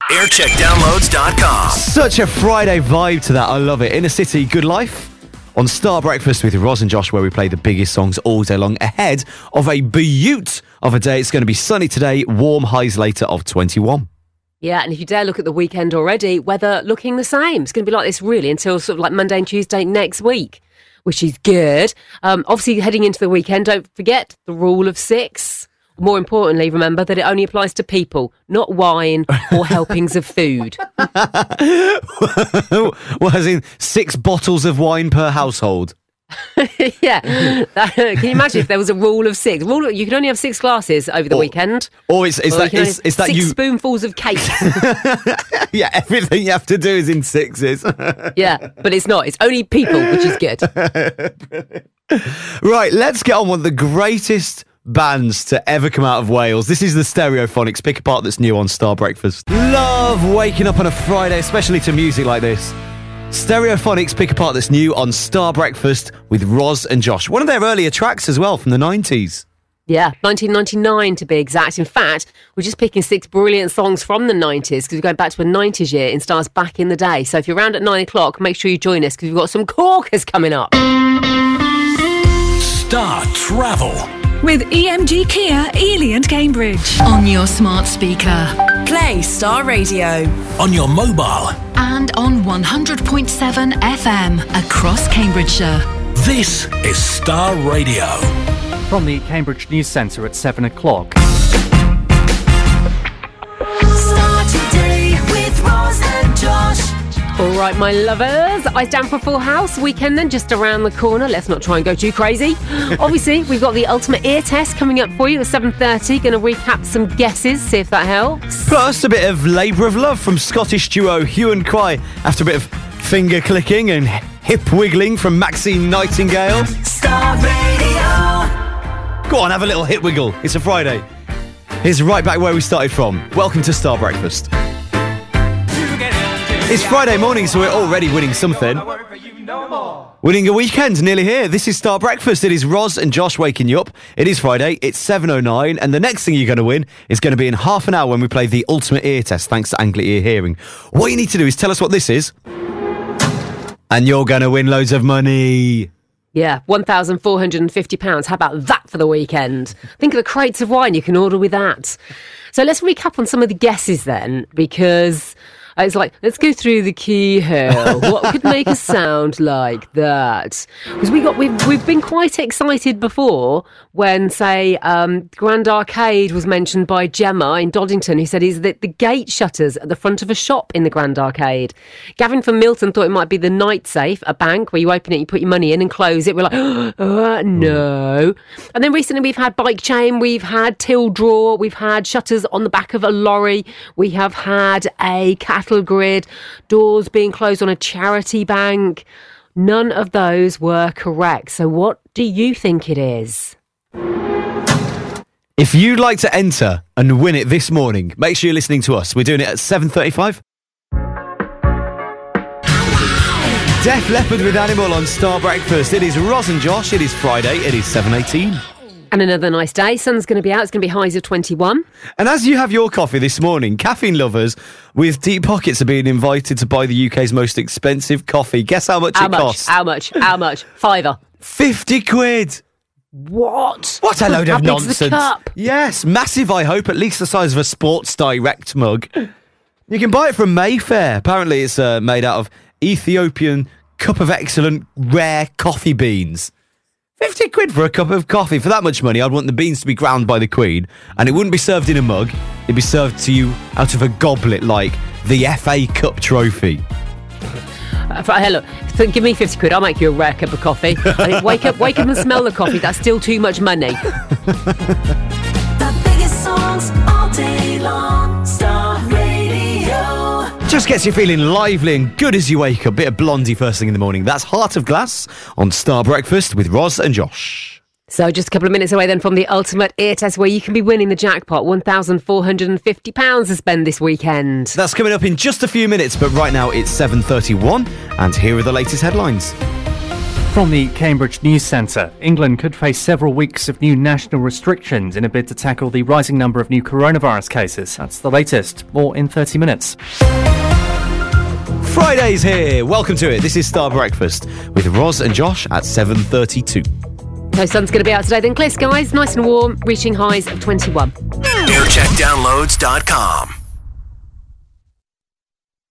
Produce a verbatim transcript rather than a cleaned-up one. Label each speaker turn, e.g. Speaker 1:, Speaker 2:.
Speaker 1: aircheck downloads dot com.
Speaker 2: Such a Friday vibe to that. I love it. Inner City, Good Life. On Star Breakfast with Roz and Josh, where we play the biggest songs all day long, ahead of a beaut of a day. It's going to be sunny today, warm, highs later of twenty-one.
Speaker 3: Yeah, and if you dare look at the weekend already, weather looking the same. It's going to be like this really until sort of like Monday and Tuesday next week, which is good. Um, obviously, heading into the weekend, don't forget the rule of six. More importantly, remember that it only applies to people, not wine or helpings of food.
Speaker 2: Well, as in six bottles of wine per household.
Speaker 3: Yeah. That, can you imagine if there was a rule of six? Rule of, you can only have six glasses over the
Speaker 2: or,
Speaker 3: weekend.
Speaker 2: Or it's, it's
Speaker 3: or
Speaker 2: that, it's, it's that
Speaker 3: six
Speaker 2: you...
Speaker 3: spoonfuls of cake.
Speaker 2: Yeah, everything you have to do is in sixes.
Speaker 3: Yeah, but it's not. It's only people, which is good.
Speaker 2: Right, let's get on with the greatest bands to ever come out of Wales. This is the Stereophonics. Pick a part that's new on Star Breakfast. Love waking up on a Friday, especially to music like this. Stereophonics, pick a part that's new on Star Breakfast with Roz and Josh. One of their earlier tracks as well from the nineties.
Speaker 3: Yeah, nineteen ninety-nine to be exact. In fact, we're just picking six brilliant songs from the nineties because we're going back to a nineties year in Stars back in the day. So if you're around at nine o'clock, make sure you join us because we've got some corkers coming up.
Speaker 1: Star Travel.
Speaker 4: With E M G Kia, Ely and Cambridge. On your smart speaker.
Speaker 5: Play Star Radio.
Speaker 1: On your mobile.
Speaker 4: And on one hundred point seven F M across Cambridgeshire.
Speaker 1: This is Star Radio.
Speaker 6: From the Cambridge News Centre at seven o'clock.
Speaker 5: Start today with Roz and Josh.
Speaker 3: All right, my lovers, eyes down for Full House. Weekend then just around the corner. Let's not try and go too crazy. Obviously, we've got the ultimate ear test coming up for you at seven thirty. Going to recap some guesses, see if that helps.
Speaker 2: Plus a bit of Labour of Love from Scottish duo Hue and Cry after a bit of finger clicking and hip wiggling from Maxine Nightingale.
Speaker 5: Star Radio.
Speaker 2: Go on, have a little hip wiggle. It's a Friday. Here's right back where we started from. Welcome to Star Breakfast. It's Friday morning, so we're already winning something. Winning a weekend, nearly here. This is Star Breakfast. It is Roz and Josh waking you up. It is Friday. It's seven oh nine, and the next thing you're going to win is going to be in half an hour when we play the ultimate ear test, thanks to Anglia Ear Hearing. What you need to do is tell us what this is, and you're going to win loads of money.
Speaker 3: Yeah, one thousand four hundred fifty pounds. How about that for the weekend? Think of the crates of wine you can order with that. So let's recap on some of the guesses then, because it's like, let's go through the keyhole. What could make a sound like that? Because we got we've we've been quite excited before when, say, um, Grand Arcade was mentioned by Gemma in Doddington, who said is that the gate shutters at the front of a shop in the Grand Arcade. Gavin from Milton thought it might be the night safe, a bank where you open it, you put your money in and close it. We're like, oh, no. And then recently we've had bike chain, we've had till drawer, we've had shutters on the back of a lorry, we have had a cattle grid, doors being closed on a charity bank. None of those were correct. So what do you think it is?
Speaker 2: If you'd like to enter and win it this morning, make sure you're listening to us. We're doing it at seven thirty-five. Def Leppard with Animal on Star Breakfast. It is Roz and Josh. It is Friday. It is seven eighteen.
Speaker 3: And another nice day. Sun's going to be out. It's going to be highs of twenty-one.
Speaker 2: And as you have your coffee this morning, caffeine lovers with deep pockets are being invited to buy the U K's most expensive coffee. Guess how much
Speaker 3: how
Speaker 2: it
Speaker 3: much?
Speaker 2: costs?
Speaker 3: How much? How much? Fiver.
Speaker 2: fifty quid.
Speaker 3: What?
Speaker 2: What a load
Speaker 3: How
Speaker 2: of
Speaker 3: big's
Speaker 2: nonsense.
Speaker 3: the cup?
Speaker 2: Yes, massive, I hope, at least the size of a Sports Direct mug. You can buy it from Mayfair. Apparently it's uh, made out of Ethiopian cup of excellent rare coffee beans. fifty quid for a cup of coffee. For that much money, I'd want the beans to be ground by the Queen, and it wouldn't be served in a mug. It'd be served to you out of a goblet like the F A Cup trophy.
Speaker 3: Uh, for, hey, look, for, give me fifty quid, I'll make you a rare cup of coffee. I think, wake up wake up and smell the coffee. That's still too much money.
Speaker 5: The biggest songs all day long. Star Radio.
Speaker 2: Just gets you feeling lively and good as you wake up. Bit of Blondie first thing in the morning. That's Heart of Glass on Star Breakfast with Roz and Josh.
Speaker 3: So just a couple of minutes away then from the ultimate ear test where you can be winning the jackpot. one thousand four hundred fifty pounds to spend this weekend.
Speaker 2: That's coming up in just a few minutes, but right now it's seven thirty-one, and here are the latest headlines.
Speaker 6: From the Cambridge News Centre, England could face several weeks of new national restrictions in a bid to tackle the rising number of new coronavirus cases. That's the latest. More in thirty minutes.
Speaker 2: Friday's here. Welcome to it. This is Star Breakfast with Roz and Josh at seven thirty-two.
Speaker 3: No sun's going to be out today then. Clear skies, nice and warm, reaching highs of twenty-one.
Speaker 1: air check downloads dot com.